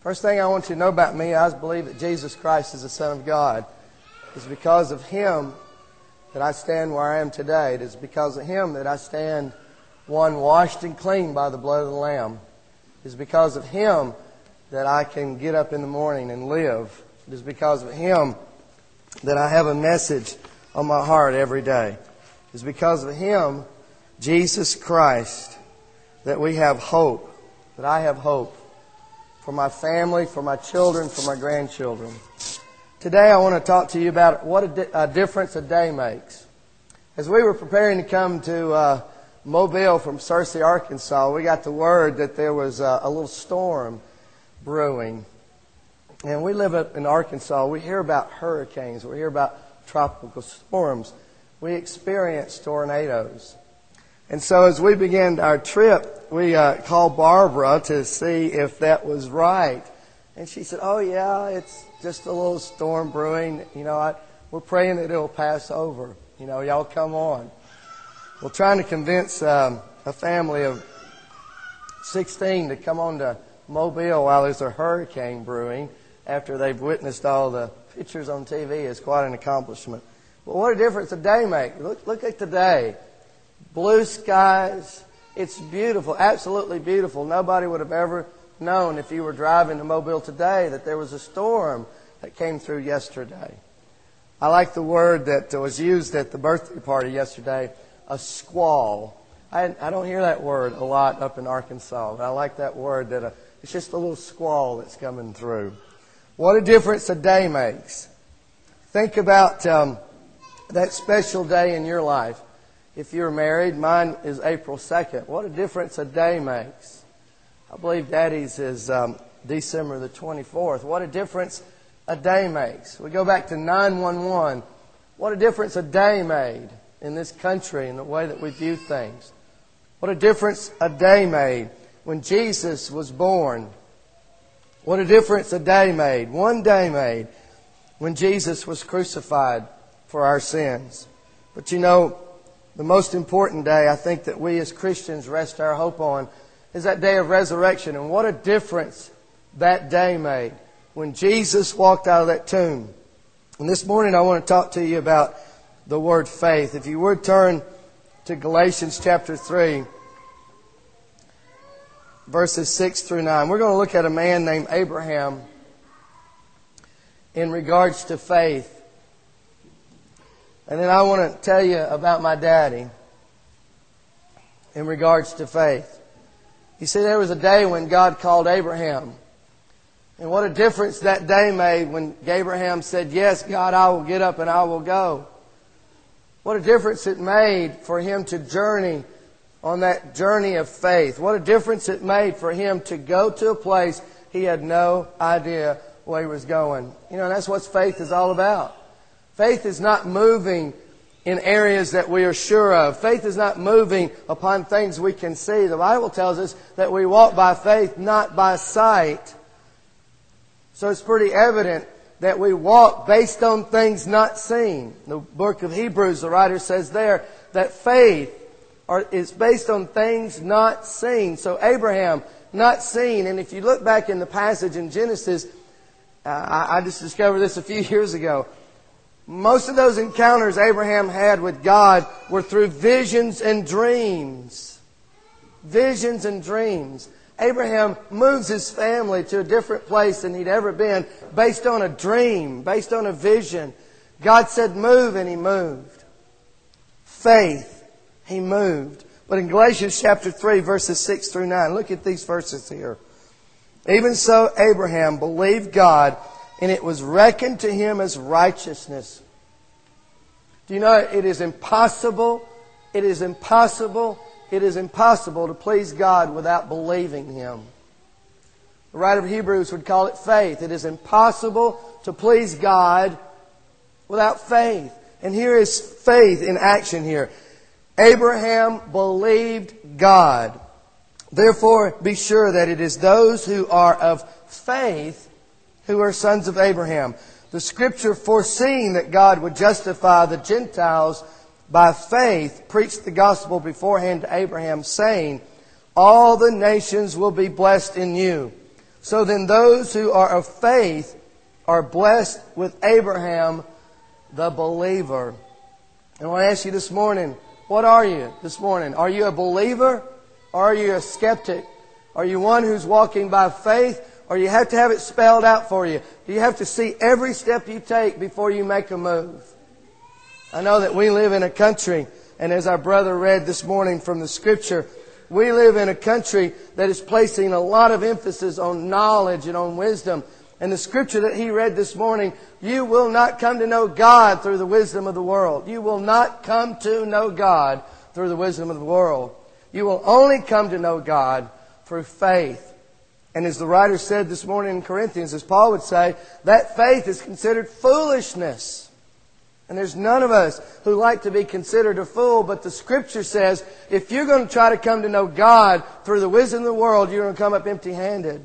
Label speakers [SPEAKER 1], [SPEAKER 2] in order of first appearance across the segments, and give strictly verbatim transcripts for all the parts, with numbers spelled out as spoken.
[SPEAKER 1] First thing I want you to know about me, I believe that Jesus Christ is the Son of God. It's because of Him that I stand where I am today. It is because of Him that I stand, one, washed and clean by the blood of the Lamb. It is because of Him that I can get up in the morning and live. It is because of Him that I have a message on my heart every day. It is because of Him, Jesus Christ, that we have hope, that I have hope for my family, for my children, for my grandchildren. Today I want to talk to you about what a, di- a difference a day makes. As we were preparing to come to uh, Mobile from Searcy, Arkansas, we got the word that there was a, a little storm brewing. And we live up in Arkansas. We hear about hurricanes. We hear about tropical storms. We experience tornadoes. And so as we began our trip, we uh, called Barbara to see if that was right. And she said, oh, yeah, it's just a little storm brewing. You know, I, we're praying that it'll pass over. You know, y'all come on. We're trying to convince um, a family of sixteen to come on to Mobile while there's a hurricane brewing after they've witnessed all the pictures on T V is quite an accomplishment. But what a difference a day makes. Look, look at today. Blue skies. It's beautiful, absolutely beautiful. Nobody would have ever known if you were driving to Mobile today that there was a storm that came through yesterday. I like the word that was used at the birthday party yesterday, a squall. I, I don't hear that word a lot up in Arkansas, but I like that word that a, it's just a little squall that's coming through. What a difference a day makes. Think about um, that special day in your life. If you're married, mine is April second. What a difference a day makes. I believe Daddy's is um, December the twenty-fourth. What a difference a day makes. We go back to nine one one. What a difference a day made in this country and the way that we view things. What a difference a day made when Jesus was born. What a difference a day made, one day made, when Jesus was crucified for our sins. But you know, the most important day I think that we as Christians rest our hope on is that day of resurrection. And what a difference that day made when Jesus walked out of that tomb. And this morning I want to talk to you about the word faith. If you would turn to Galatians chapter three, verses six through nine. We're going to look at a man named Abraham in regards to faith. And then I want to tell you about my daddy in regards to faith. You see, there was a day when God called Abraham. And what a difference that day made when Abraham said, yes, God, I will get up and I will go. What a difference it made for him to journey on that journey of faith. What a difference it made for him to go to a place he had no idea where he was going. You know, that's what faith is all about. Faith is not moving in areas that we are sure of. Faith is not moving upon things we can see. The Bible tells us that we walk by faith, not by sight. So it's pretty evident that we walk based on things not seen. The book of Hebrews, the writer says there that faith are, is based on things not seen. So Abraham, not seen. And if you look back in the passage in Genesis, uh, I, I just discovered this a few years ago. Most of those encounters Abraham had with God were through visions and dreams. Visions and dreams. Abraham moves his family to a different place than he'd ever been based on a dream, based on a vision. God said move and he moved. Faith, he moved. But in Galatians chapter three, verses six through nine, look at these verses here. Even so, Abraham believed God, and it was reckoned to him as righteousness. Do you know it is impossible, it is impossible, it is impossible to please God without believing Him. The writer of Hebrews would call it faith. It is impossible to please God without faith. And here is faith in action here. Abraham believed God. Therefore, be sure that it is those who are of faith who are sons of Abraham. The Scripture, foreseeing that God would justify the Gentiles by faith, preached the gospel beforehand to Abraham, saying, all the nations will be blessed in you. So then those who are of faith are blessed with Abraham, the believer. And I want to ask you this morning, what are you this morning? Are you a believer or are you a skeptic? Are you one who's walking by faith or you have to have it spelled out for you? Do you have to see every step you take before you make a move? I know that we live in a country, and as our brother read this morning from the Scripture, we live in a country that is placing a lot of emphasis on knowledge and on wisdom. And the Scripture that he read this morning, you will not come to know God through the wisdom of the world. You will not come to know God through the wisdom of the world. You will only come to know God through faith. And as the writer said this morning in Corinthians, as Paul would say, that faith is considered foolishness. And there's none of us who like to be considered a fool, but the Scripture says, if you're going to try to come to know God through the wisdom of the world, you're going to come up empty-handed.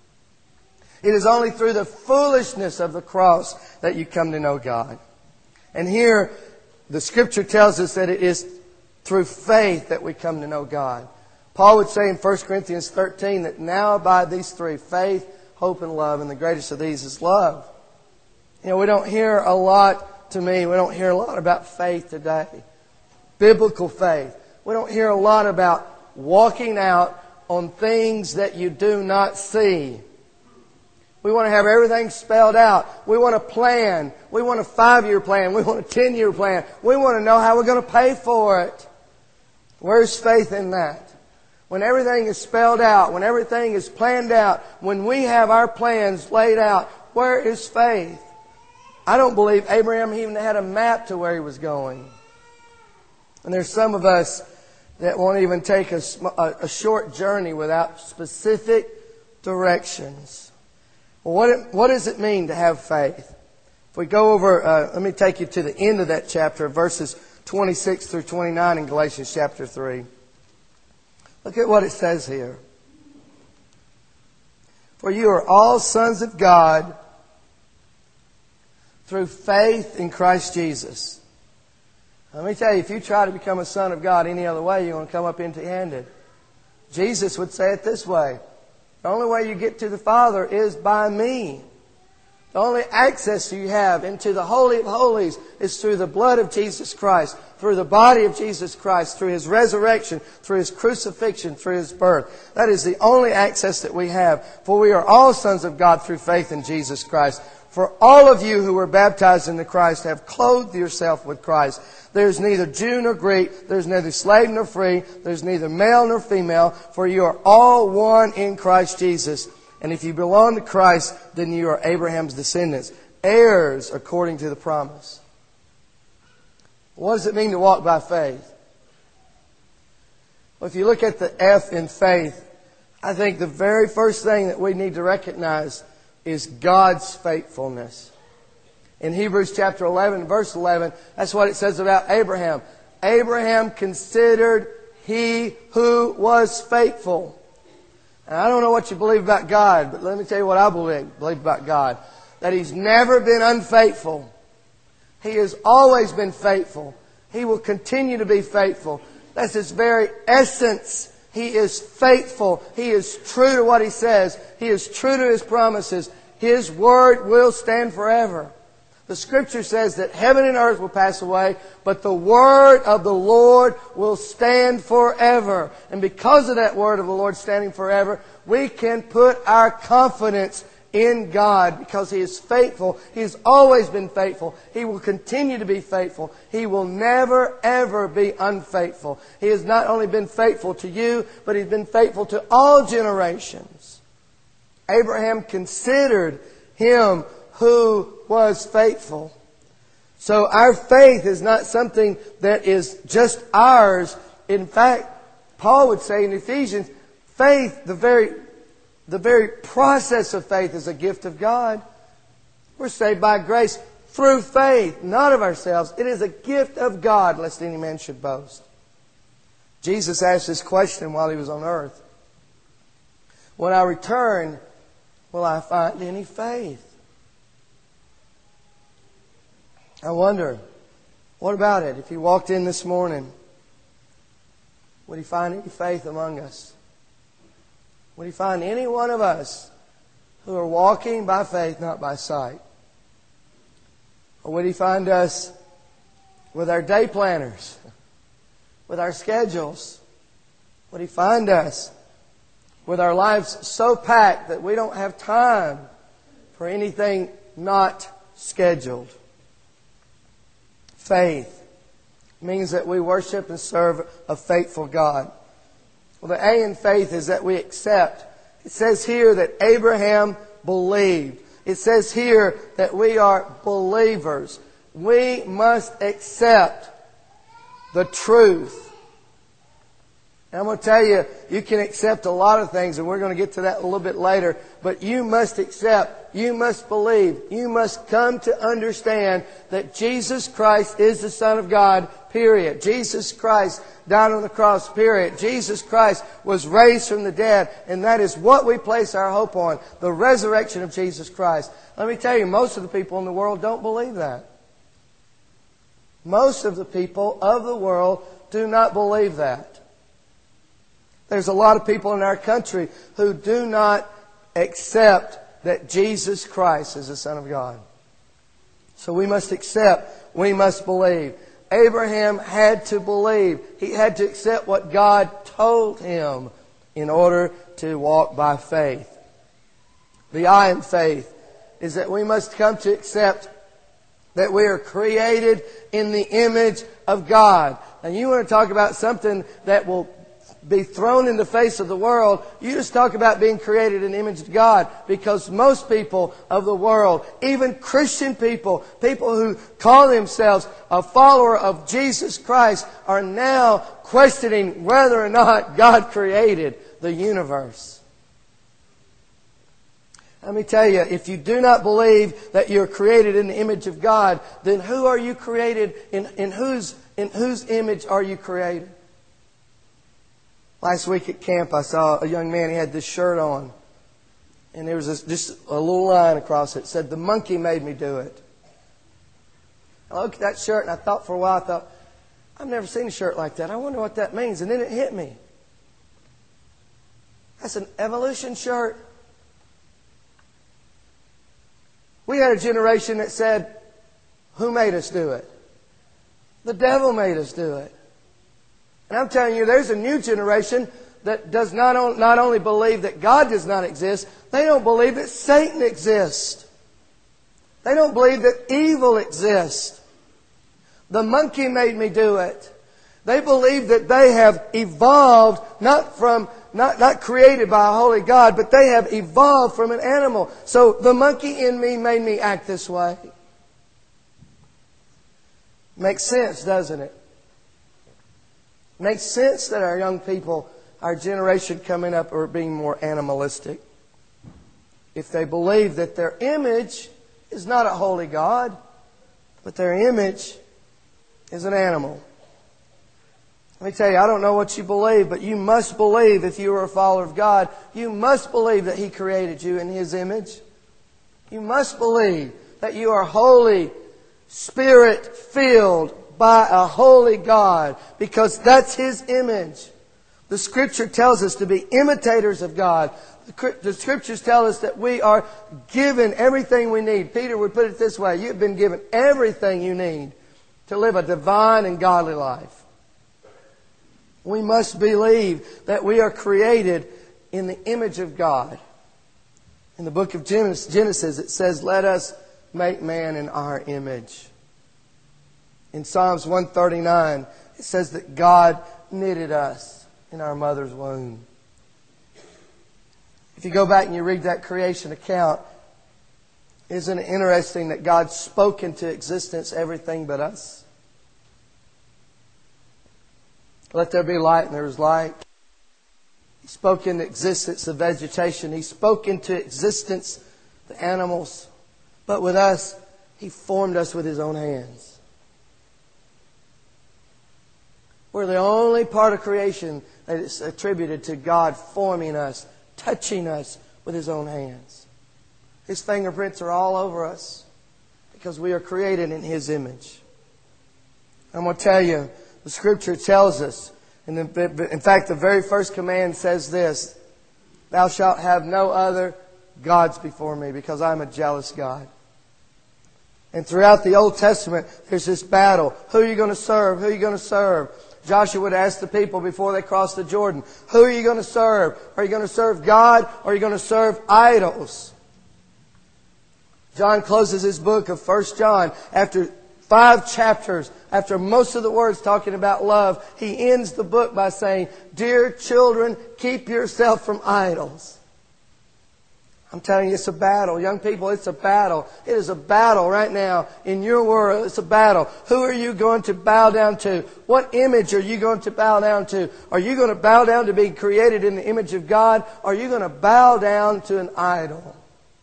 [SPEAKER 1] It is only through the foolishness of the cross that you come to know God. And here, the Scripture tells us that it is through faith that we come to know God. Paul would say in First Corinthians thirteen that now abide these three, faith, hope, and love, and the greatest of these is love. You know, we don't hear a lot To me, we don't hear a lot about faith today. Biblical faith. We don't hear a lot about walking out on things that you do not see. We want to have everything spelled out. We want a plan. We want a five-year plan. We want a ten-year plan. We want to know how we're going to pay for it. Where's faith in that? When everything is spelled out, when everything is planned out, when we have our plans laid out, where is faith? I don't believe Abraham even had a map to where he was going. And there's some of us that won't even take a, a, a short journey without specific directions. Well, what, it, what does it mean to have faith? If we go over, uh, let me take you to the end of that chapter, verses twenty-six through twenty-nine in Galatians chapter three. Look at what it says here. For you are all sons of God through faith in Christ Jesus. Let me tell you, if you try to become a son of God any other way, you're going to come up empty-handed. Jesus would say it this way. The only way you get to the Father is by me. The only access you have into the Holy of Holies is through the blood of Jesus Christ, through the body of Jesus Christ, through His resurrection, through His crucifixion, through His birth. That is the only access that we have. For we are all sons of God through faith in Jesus Christ. For all of you who were baptized into Christ have clothed yourself with Christ. There's neither Jew nor Greek. There's neither slave nor free. There's neither male nor female. For you are all one in Christ Jesus. And if you belong to Christ, then you are Abraham's descendants, heirs according to the promise. What does it mean to walk by faith? Well, if you look at the F in faith, I think the very first thing that we need to recognize is God's faithfulness. In Hebrews chapter eleven, verse eleven, that's what it says about Abraham. Abraham considered he who was faithful. And I don't know what you believe about God, but let me tell you what I believe, believe about God. That He's never been unfaithful. He has always been faithful. He will continue to be faithful. That's His very essence. He is faithful. He is true to what He says. He is true to His promises. His word will stand forever. The Scripture says that heaven and earth will pass away, but the word of the Lord will stand forever. And because of that word of the Lord standing forever, we can put our confidence in God because He is faithful. He has always been faithful. He will continue to be faithful. He will never, ever be unfaithful. He has not only been faithful to you, but He's been faithful to all generations. Abraham considered him who was faithful. So our faith is not something that is just ours. In fact, Paul would say in Ephesians, faith, the very, the very process of faith is a gift of God. We're saved by grace through faith, not of ourselves. It is a gift of God, lest any man should boast. Jesus asked this question while He was on earth. When I return, will I find any faith? I wonder, what about it? If He walked in this morning, would He find any faith among us? Would He find any one of us who are walking by faith, not by sight? Or would He find us with our day planners, with our schedules? Would He find us with our lives so packed that we don't have time for anything not scheduled? Faith means that we worship and serve a faithful God. Well, the A in faith is that we accept. It says here that Abraham believed. It says here that we are believers. We must accept the truth. And I'm going to tell you, you can accept a lot of things, and we're going to get to that a little bit later. But you must accept, you must believe, you must come to understand that Jesus Christ is the Son of God, period. Jesus Christ died on the cross, period. Jesus Christ was raised from the dead, and that is what we place our hope on, the resurrection of Jesus Christ. Let me tell you, most of the people in the world don't believe that. Most of the people of the world do not believe that. There's a lot of people in our country who do not accept that Jesus Christ is the Son of God. So we must accept, we must believe. Abraham had to believe. He had to accept what God told him in order to walk by faith. The I in faith is that we must come to accept that we are created in the image of God. And you want to talk about something that will be thrown in the face of the world, you just talk about being created in the image of God, because most people of the world, even Christian people, people who call themselves a follower of Jesus Christ, are now questioning whether or not God created the universe. Let me tell you, if you do not believe that you're created in the image of God, then who are you created in, in whose in whose image are you created? Last week at camp, I saw a young man. He had this shirt on, and there was this, just a little line across it. It said, "The monkey made me do it." I looked at that shirt, and I thought for a while, I thought, I've never seen a shirt like that. I wonder what that means. And then it hit me. That's an evolution shirt. We had a generation that said, who made us do it? The devil made us do it. And I'm telling you, there's a new generation that does not, on, not only believe that God does not exist, they don't believe that Satan exists. They don't believe that evil exists. The monkey made me do it. They believe that they have evolved not from, not, not created by a holy God, but they have evolved from an animal. So the monkey in me made me act this way. Makes sense, doesn't it? Makes sense that our young people, our generation coming up, are being more animalistic. If they believe that their image is not a holy God, but their image is an animal. Let me tell you, I don't know what you believe, but you must believe, if you are a follower of God, you must believe that He created you in His image. You must believe that you are holy, Spirit-filled, by a holy God, because that's His image. The Scripture tells us to be imitators of God. The Scriptures tell us that we are given everything we need. Peter would put it this way: you've been given everything you need to live a divine and godly life. We must believe that we are created in the image of God. In the book of Genesis, it says, "Let us make man in our image." In Psalms one thirty-nine, it says that God knitted us in our mother's womb. If you go back and you read that creation account, isn't it interesting that God spoke into existence everything but us? Let there be light, and there was light. He spoke into existence the vegetation. He spoke into existence the animals. But with us, He formed us with His own hands. We're the only part of creation that is attributed to God forming us, touching us with His own hands. His fingerprints are all over us because we are created in His image. I'm going to tell you, the Scripture tells us, and in fact the very first command says this: "Thou shalt have no other gods before me because I'm a jealous God. And throughout the Old Testament, there's this battle. Who are you going to serve? Who are you going to serve? Joshua would ask the people before they crossed the Jordan, who are you going to serve? Are you going to serve God or are you going to serve idols? John closes his book of First John after five chapters, after most of the words talking about love. He ends the book by saying, dear children, keep yourself from idols. I'm telling you, it's a battle. Young people, it's a battle. It is a battle right now in your world. It's a battle. Who are you going to bow down to? What image are you going to bow down to? Are you going to bow down to being created in the image of God? Or are you going to bow down to an idol?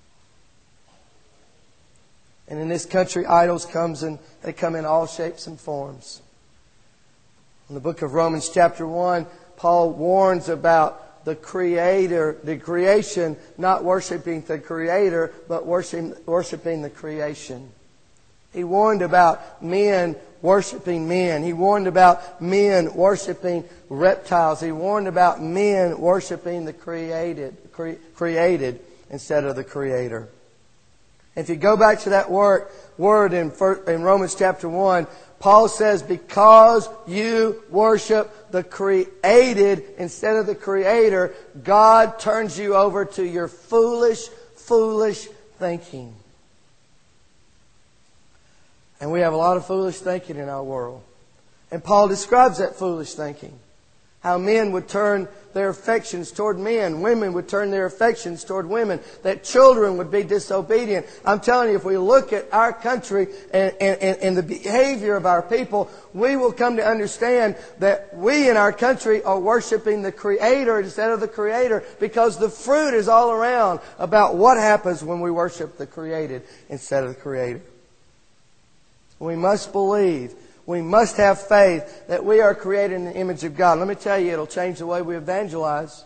[SPEAKER 1] And in this country, idols comes and they come in all shapes and forms. In the book of Romans chapter one, Paul warns about the Creator, the creation, not worshiping the Creator, but worshiping, worshiping the creation. He warned about men worshiping men. He warned about men worshiping reptiles. He warned about men worshiping the created, cre- created instead of the Creator. If you go back to that word, word in, in Romans chapter one, Paul says, because you worship the created instead of the Creator, God turns you over to your foolish, foolish thinking. And we have a lot of foolish thinking in our world. And Paul describes that foolish thinking. How men would turn their affections toward men. Women would turn their affections toward women. That children would be disobedient. I'm telling you, if we look at our country and, and, and the behavior of our people, we will come to understand that we in our country are worshiping the Creator instead of the Creator, because the fruit is all around about what happens when we worship the created instead of the Creator. We must believe, we must have faith that we are created in the image of God. Let me tell you, it'll change the way we evangelize.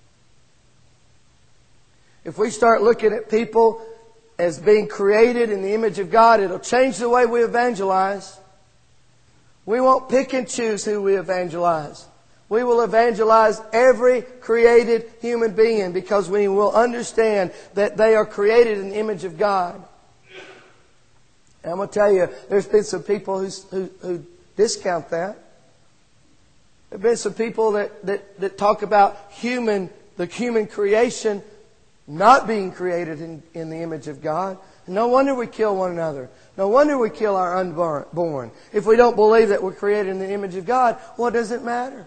[SPEAKER 1] If we start looking at people as being created in the image of God, it'll change the way we evangelize. We won't pick and choose who we evangelize. We will evangelize every created human being because we will understand that they are created in the image of God. And I'm going to tell you, there's been some people who, who, who discount that. There have been some people that, that, that talk about human, the human creation not being created in, in the image of God. And no wonder we kill one another. No wonder we kill our unborn. If we don't believe that we're created in the image of God, what does it matter?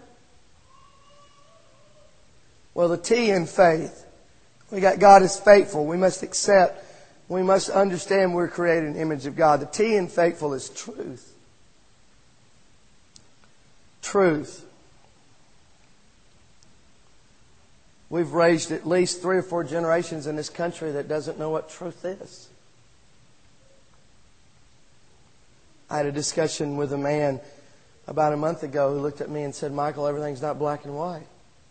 [SPEAKER 1] Well, the T in faith. We got God is faithful. We must accept. We must understand we're created in the image of God. The T in faithful is truth. Truth. We've raised at least three or four generations in this country that doesn't know what truth is. I had a discussion with a man about a month ago who looked at me and said, Michael, everything's not black and white.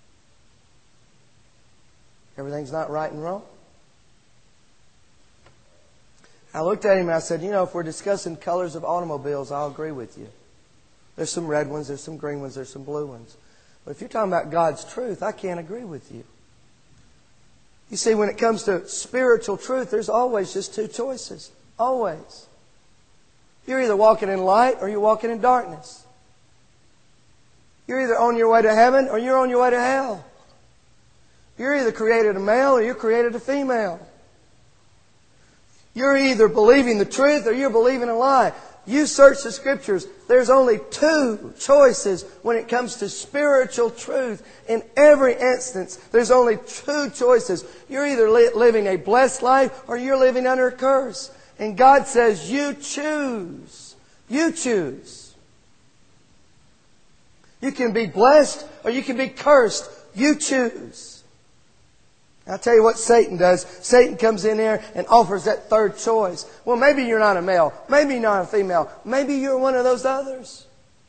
[SPEAKER 1] Everything's not right and wrong. I looked at him and I said, you know, if we're discussing colors of automobiles, I'll agree with you. There's some red ones, there's some green ones, there's some blue ones. But if you're talking about God's truth, I can't agree with you. You see, when it comes to spiritual truth, there's always just two choices. Always. You're either walking in light or you're walking in darkness. You're either on your way to heaven or you're on your way to hell. You're either created a male or you're created a female. You're either believing the truth or you're believing a lie. You search the Scriptures. There's only two choices when it comes to spiritual truth. In every instance, there's only two choices. You're either li- living a blessed life or you're living under a curse. And God says, you choose. You choose. You can be blessed or you can be cursed. You choose. I'll tell you what Satan does. Satan comes in there and offers that third choice. Well, maybe you're not a male. Maybe you're not a female. Maybe you're one of those others.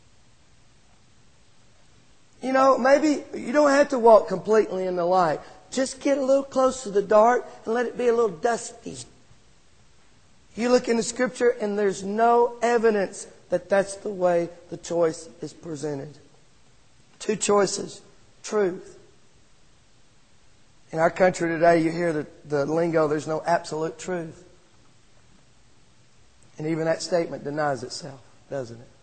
[SPEAKER 1] You know, maybe you don't have to walk completely in the light. Just get a little close to the dark and let it be a little dusty. You look in the Scripture and there's no evidence that that's the way the choice is presented. Two choices. Truth. In our country today, you hear the, the lingo, there's no absolute truth. And even that statement denies itself, doesn't it?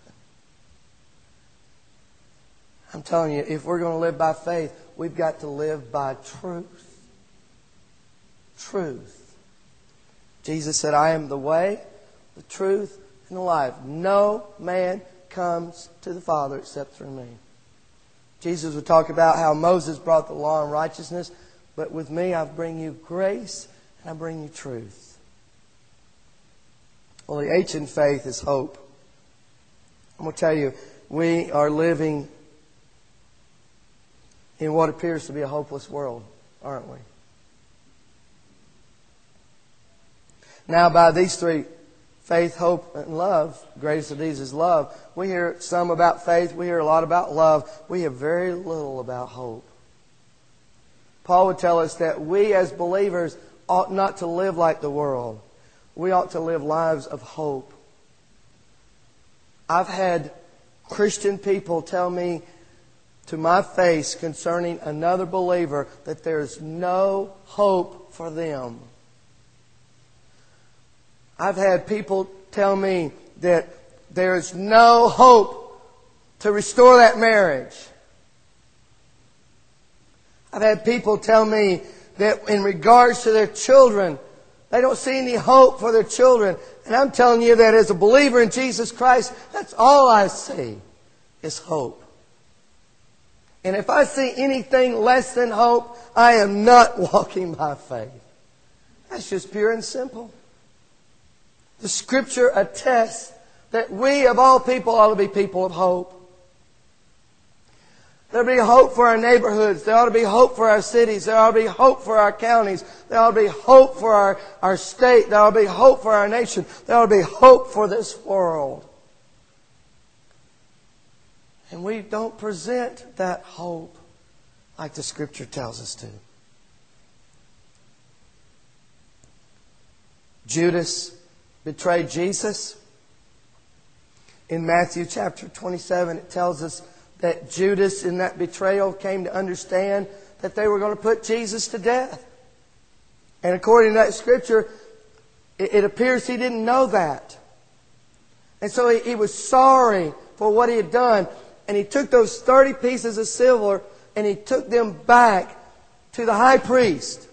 [SPEAKER 1] I'm telling you, if we're going to live by faith, we've got to live by truth. Truth. Jesus said, I am the way, the truth, and the life. No man comes to the Father except through me. Jesus would talk about how Moses brought the law and righteousness, but with me I bring you grace and I bring you truth. Well, the H in faith is hope. I'm going to tell you, we are living in what appears to be a hopeless world, aren't we? Now, by these three, faith, hope, and love, the greatest of these is love. We hear some about faith. We hear a lot about love. We hear very little about hope. Paul would tell us that we as believers ought not to live like the world. We ought to live lives of hope. I've had Christian people tell me to my face concerning another believer that there's no hope for them. I've had people tell me that there's no hope to restore that marriage. I've had people tell me that in regards to their children, they don't see any hope for their children. And I'm telling you that as a believer in Jesus Christ, that's all I see is hope. And if I see anything less than hope, I am not walking by faith. That's just pure and simple. The Scripture attests that we of all people ought to be people of hope. There ought to be hope for our neighborhoods. There ought to be hope for our cities. There ought to be hope for our counties. There ought to be hope for our, our state. There ought to be hope for our nation. There ought to be hope for this world. And we don't present that hope like the Scripture tells us to. Judas betrayed Jesus. In Matthew chapter twenty-seven, it tells us that Judas in that betrayal came to understand that they were going to put Jesus to death. And according to that Scripture, it, it appears he didn't know that. And so he, he was sorry for what he had done. And he took those thirty pieces of silver and he took them back to the high priest.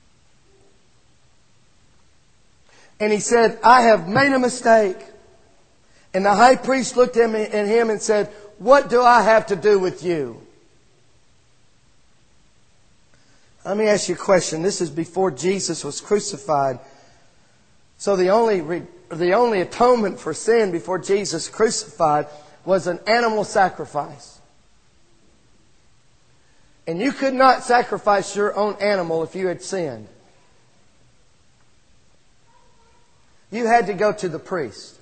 [SPEAKER 1] And he said, I have made a mistake. And the high priest looked at him and said, what do I have to do with you? Let me ask you a question. This is before Jesus was crucified. So the only, the only atonement for sin before Jesus crucified was an animal sacrifice. And you could not sacrifice your own animal if you had sinned. You had to go to the priest.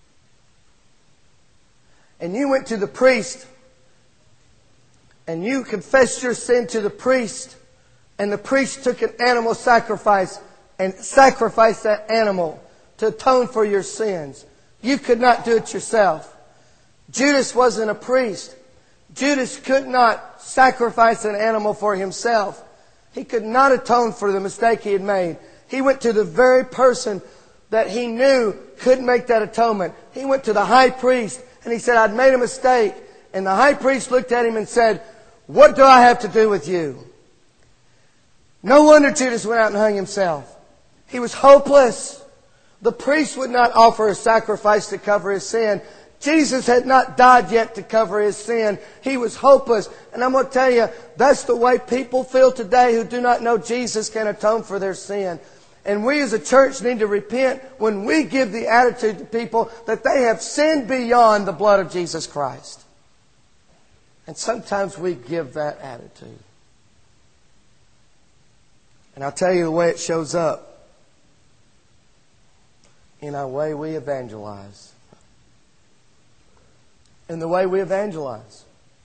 [SPEAKER 1] And you went to the priest and you confessed your sin to the priest, and the priest took an animal sacrifice and sacrificed that animal to atone for your sins. You could not do it yourself. Judas wasn't a priest. Judas could not sacrifice an animal for himself. He could not atone for the mistake he had made. He went to the very person that he knew couldn't make that atonement. He went to the high priest and he said, I'd made a mistake. And the high priest looked at him and said, what do I have to do with you? No wonder Judas went out and hung himself. He was hopeless. The priest would not offer a sacrifice to cover his sin. Jesus had not died yet to cover his sin. He was hopeless. And I'm going to tell you, that's the way people feel today who do not know Jesus can atone for their sin. And we as a church need to repent when we give the attitude to people that they have sinned beyond the blood of Jesus Christ. And sometimes we give that attitude. And I'll tell you the way it shows up. In our way we evangelize. In the way we evangelize.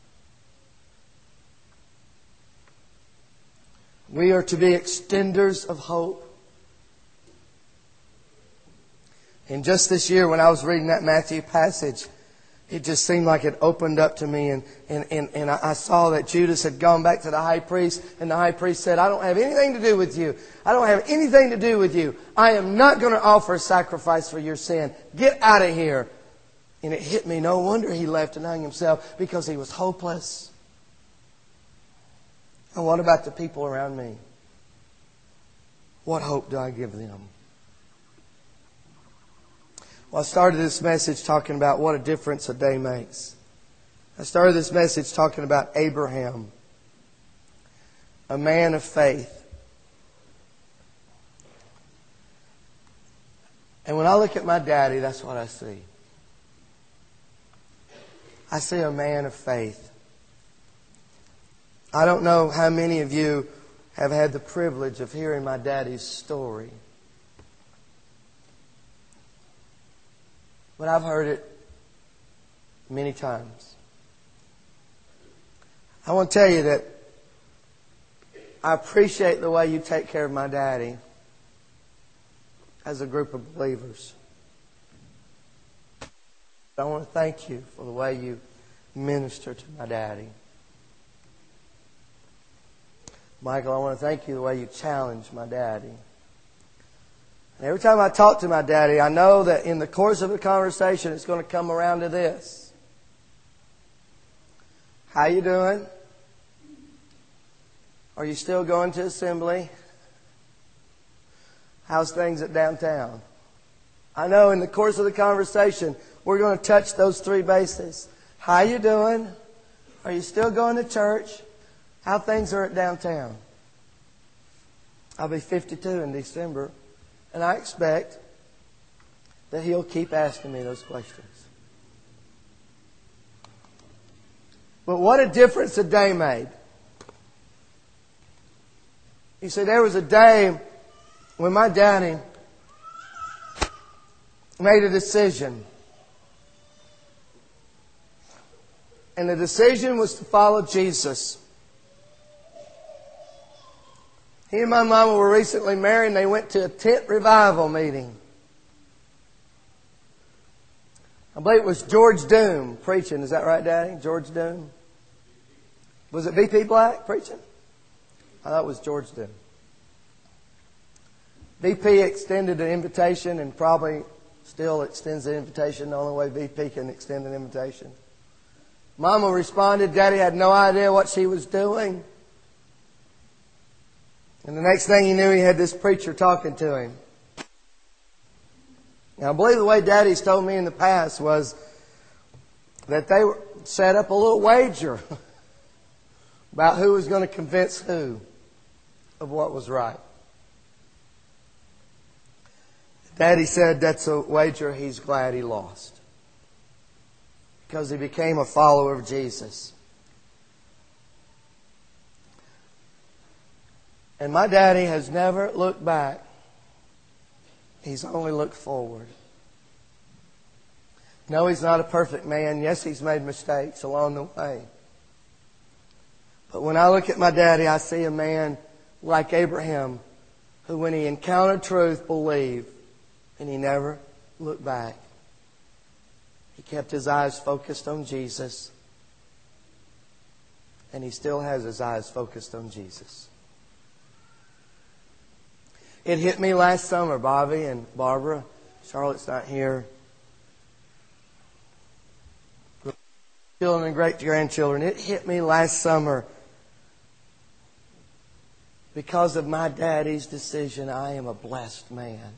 [SPEAKER 1] We are to be extenders of hope. And just this year when I was reading that Matthew passage, it just seemed like it opened up to me, and, and, and, and I saw that Judas had gone back to the high priest, and the high priest said, I don't have anything to do with you. I don't have anything to do with you. I am not going to offer a sacrifice for your sin. Get out of here. And it hit me. No wonder he left and hung himself, because he was hopeless. And what about the people around me? What hope do I give them? Well, I started this message talking about what a difference a day makes. I started this message talking about Abraham, a man of faith. And when I look at my daddy, that's what I see. I see a man of faith. I don't know how many of you have had the privilege of hearing my daddy's story. But I've heard it many times. I want to tell you that I appreciate the way you take care of my daddy as a group of believers. I want to thank you for the way you minister to my daddy. Michael, I want to thank you the way you challenge my daddy. And every time I talk to my daddy, I know that in the course of the conversation, it's going to come around to this. How you doing? Are you still going to assembly? How's things at downtown? I know in the course of the conversation, we're going to touch those three bases. How you doing? Are you still going to church? How things are at downtown? I'll be fifty-two in December. And I expect that he'll keep asking me those questions. But what a difference a day made. You see, there was a day when my daddy made a decision. And the decision was to follow Jesus. He and my mama were recently married, and they went to a tent revival meeting. I believe it was George Doom preaching. Is that right, Daddy? George Doom? Was it B P Black preaching? I thought it was George Doom. B P extended an invitation, and probably still extends the invitation the only way B P can extend an invitation. Mama responded. Daddy had no idea what she was doing. And the next thing he knew, he had this preacher talking to him. Now, I believe the way Daddy's told me in the past was that they set up a little wager about who was going to convince who of what was right. Daddy said that's a wager he's glad he lost, because he became a follower of Jesus. And my daddy has never looked back. He's only looked forward. No, he's not a perfect man. Yes, he's made mistakes along the way. But when I look at my daddy, I see a man like Abraham, who when he encountered truth, believed, and he never looked back. He kept his eyes focused on Jesus, and he still has his eyes focused on Jesus. It hit me last summer, Bobby and Barbara. Charlotte's not here. Children and great-grandchildren. It hit me last summer. Because of my daddy's decision, I am a blessed man.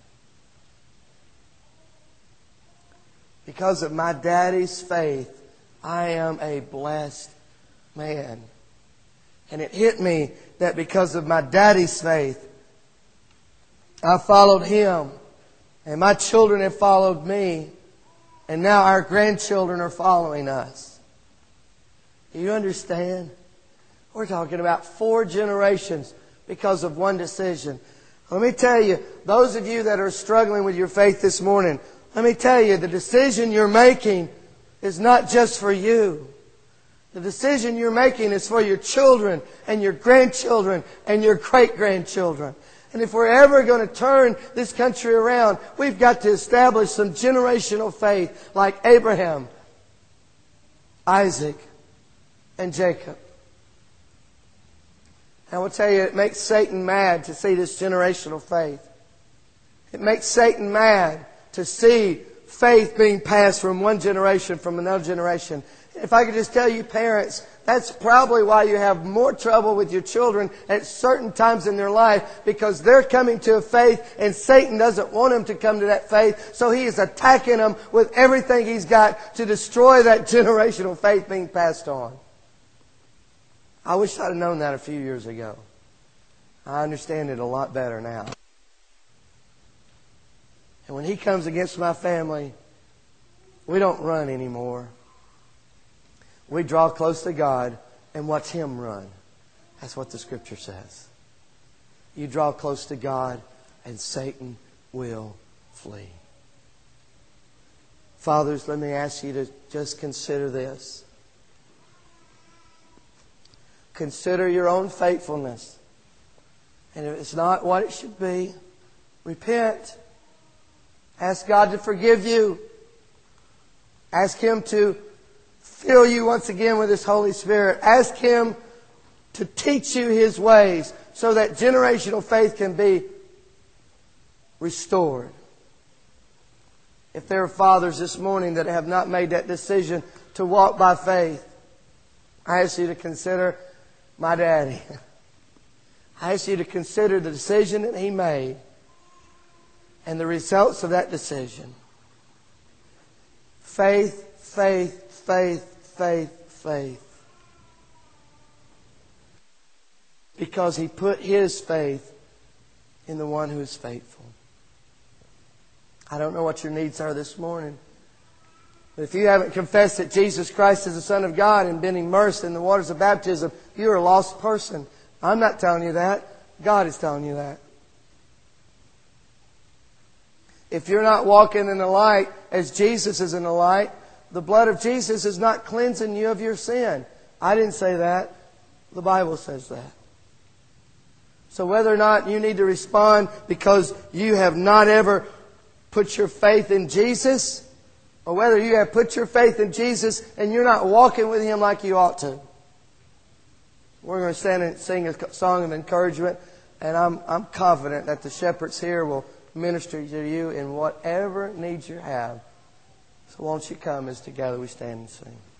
[SPEAKER 1] Because of my daddy's faith, I am a blessed man. And it hit me that because of my daddy's faith, I followed him, and my children have followed me, and now our grandchildren are following us. Do you understand? We're talking about four generations because of one decision. Let me tell you, those of you that are struggling with your faith this morning, let me tell you, the decision you're making is not just for you. The decision you're making is for your children and your grandchildren and your great-grandchildren. And if we're ever going to turn this country around, we've got to establish some generational faith like Abraham. Isaac, and Jacob. And I will tell you, it makes Satan mad to see this generational faith. It makes Satan mad to see faith being passed from one generation from another generation. If I could just tell you, parents, that's probably why you have more trouble with your children at certain times in their life, because they're coming to a faith and Satan doesn't want them to come to that faith. So he is attacking them with everything he's got to destroy that generational faith being passed on. I wish I'd have known that a few years ago. I understand it a lot better now. And when he comes against my family, we don't run anymore. We draw close to God and watch Him run. That's what the Scripture says. You draw close to God and Satan will flee. Fathers, let me ask you to just consider this. Consider your own faithfulness. And if it's not what it should be, repent. Ask God to forgive you. Ask Him to fill you once again with His Holy Spirit. Ask Him to teach you His ways so that generational faith can be restored. If there are fathers this morning that have not made that decision to walk by faith, I ask you to consider my daddy. I ask you to consider the decision that he made and the results of that decision. Faith, faith, faith, faith, faith. Because he put his faith in the one who is faithful. I don't know what your needs are this morning. But if you haven't confessed that Jesus Christ is the Son of God and been immersed in the waters of baptism, you're a lost person. I'm not telling you that. God is telling you that. If you're not walking in the light as Jesus is in the light, the blood of Jesus is not cleansing you of your sin. I didn't say that. The Bible says that. So whether or not you need to respond because you have not ever put your faith in Jesus, or whether you have put your faith in Jesus and you're not walking with Him like you ought to, we're going to stand and sing a song of encouragement, and I'm, I'm confident that the shepherds here will minister to you in whatever needs you have. So won't you come as together we stand and sing.